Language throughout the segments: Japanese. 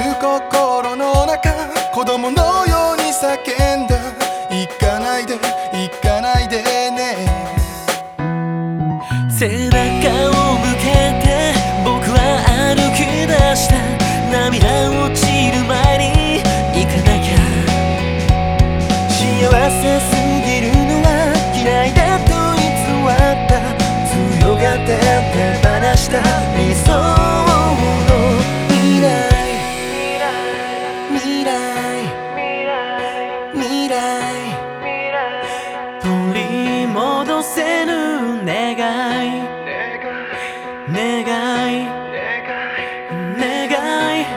心の中、子供のように叫んだ。行かないで行かないでね。 背中を向けて僕は歩き出した。涙落ちる前に行かなきゃ。幸せすぎるのは嫌いだと偽った。強がって手放した理想の未来。取り戻せぬ願い、願い、願い、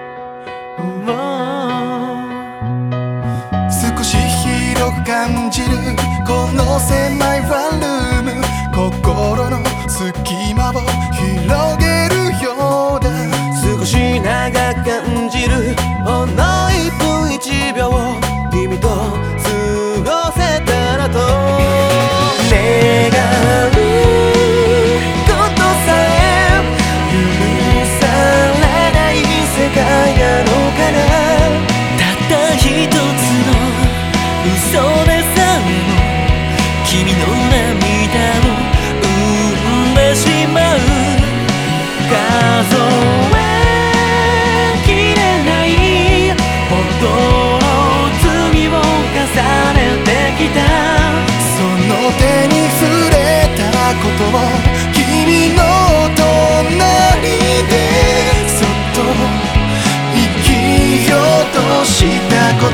少し広く感じるこの狭いワンルーム。心の隙間を広げるようだ。 少し長く感じるほんの1分1秒を君と過ごせたらと願うことさえ許されない世界なのかな。たった一つの嘘でさえも君の涙を生んでしまう。数えきれないほどの罪を重ねてきた。 その手に触れたことを君の隣でそっと生きようとしたこと。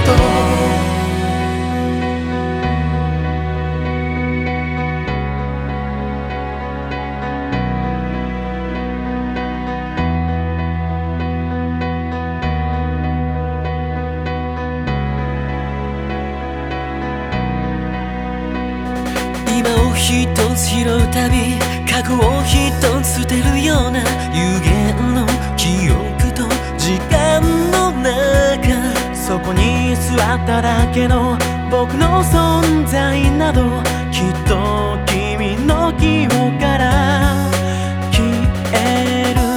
今を一つ拾うたび過去を一つ捨てるような有限の記憶と時間の中、そこに座っただけの僕の存在などきっと君の記憶から消える。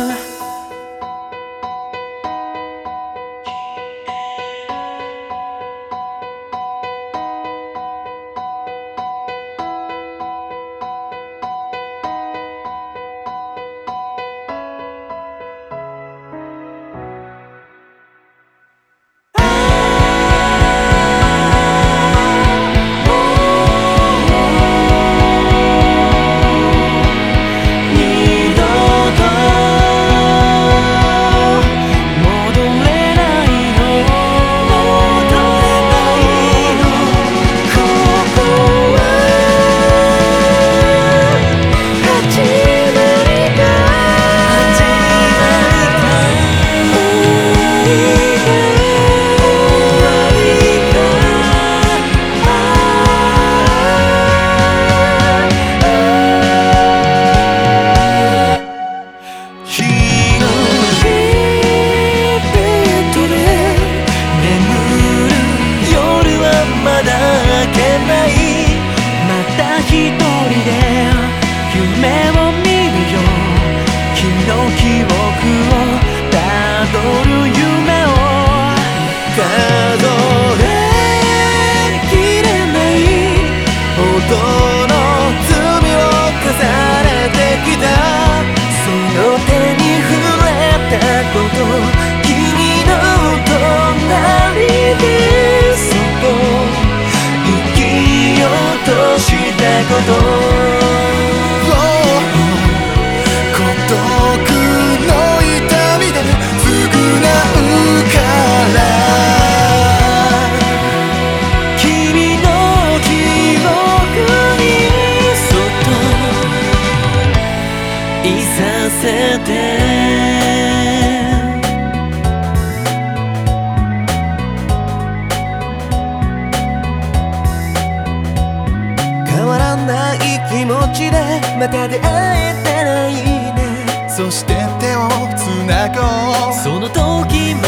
また出会えたらいいね。 そして手をつなごう。 その時